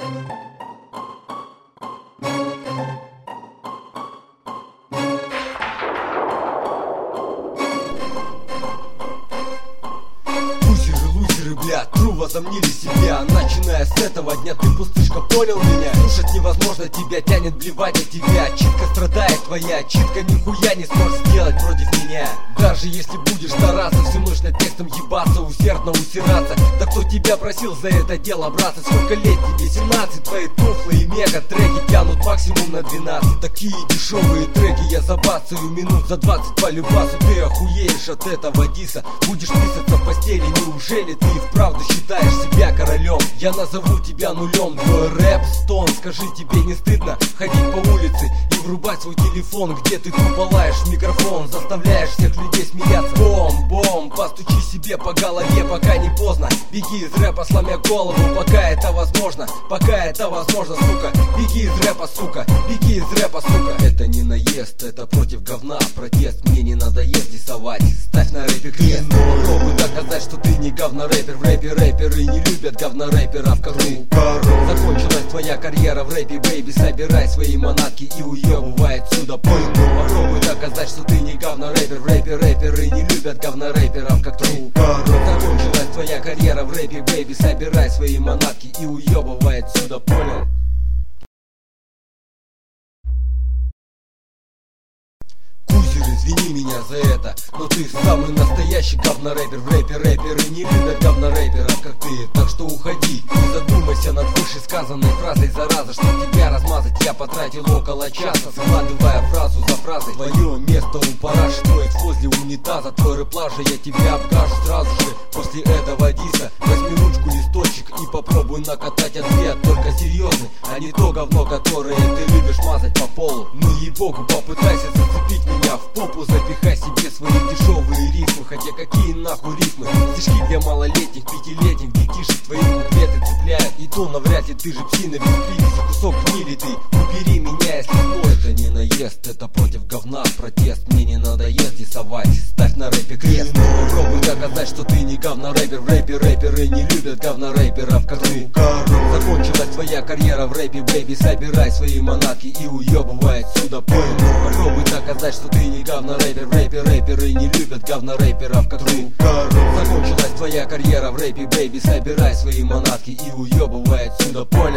Бля, тру возомнили себя. Начиная с этого дня ты пустышка, понял меня? Слушать невозможно, тебя тянет блевать от тебя. Читка страдает твоя, читка нихуя не сможет сделать против меня. Даже если будешь стараться всю ночь над текстом ебаться, усердно усираться, да кто тебя просил за это дело браться? Сколько лет тебе? 17. Твои тухлые мега-треки тянут максимум на 12. Такие дешевые треки я забацаю минут за 20 по любасу. Ты охуеешь от этого диса, будешь писаться в постели. Неужели ты вправду считаешь себя королем? Я назову тебя нулем. Твой рэп стон. Скажи, тебе не стыдно ходить по улице и врубать свой телефон, где ты тупо лаешь в микрофон, заставляешь всех людей смеяться? Бом-бом, постучи себе по голове, пока не поздно. Беги из рэпа, сломя голову, пока это возможно. Пока это возможно, сука. Беги из рэпа, сука. Беги из рэпа, сука. Это не наезд, это против говна протест. Мне не надоест рисовать, ставь на рэпе крест. Попробуй доказать, что ты не говнорэпер. В рэпе рэперы не любят говнорэперов, как ты. Закончилась твоя карьера в рэпе, бэйби. Собирай свои манатки и уебывай отсюда, понял? Попробуй доказать, что ты не говнорэпер. В рэпе рэперы не любят говнорэперов, как ты. Закончилась твоя карьера в рэпе, бэйби. Собирай свои манатки и уебывай отсюда, понял? Извини меня за это, но ты самый настоящий говнорэпер. В рэпе рэперы не любят говнорэперов, как ты. Так что уходи и задумайся над вышесказанной фразой, зараза. Чтоб тебя размазать, я потратил около часа, складывая фразу за фразой. Твое место у параши стоит возле унитаза. Твой рэп-плажа, я тебя обгажу сразу же после этого диса. Возьми ручку, листочек и попробуй накатать ответ. Только серьезный, а не то говно, которое ты любишь мазать по полу. Ну ей-богу, попытайся зацепить меня в попу. Запихай себе свои дешевые рифмы. Хотя какие нахуй рифмы? Стишки для малолетних, пятилетних детишек. Твои куплеты цепляют. И то навряд ли, ты же псина без привязи. Кусок гнили ты, убери меня, если сможешь. Это не наезд, это против говна протест. Мне не надоест рисовать, ставь на рэпе крест. Попробуй доказать, что ты не говнорэпер. В рэпе рэперы не любят говнорэперов, как ты. Закончилась твоя карьера в рэпе, бэйби. Собирай свои манатки и уебывай отсюда, понял? Попробуй доказать, что ты не говнорэпер. В рэпе рэперы не любят говнорэперов, как ты. Закончилась твоя карьера в рэпе, бэйби. Собирай свои манатки и уебывай отсюда, понял?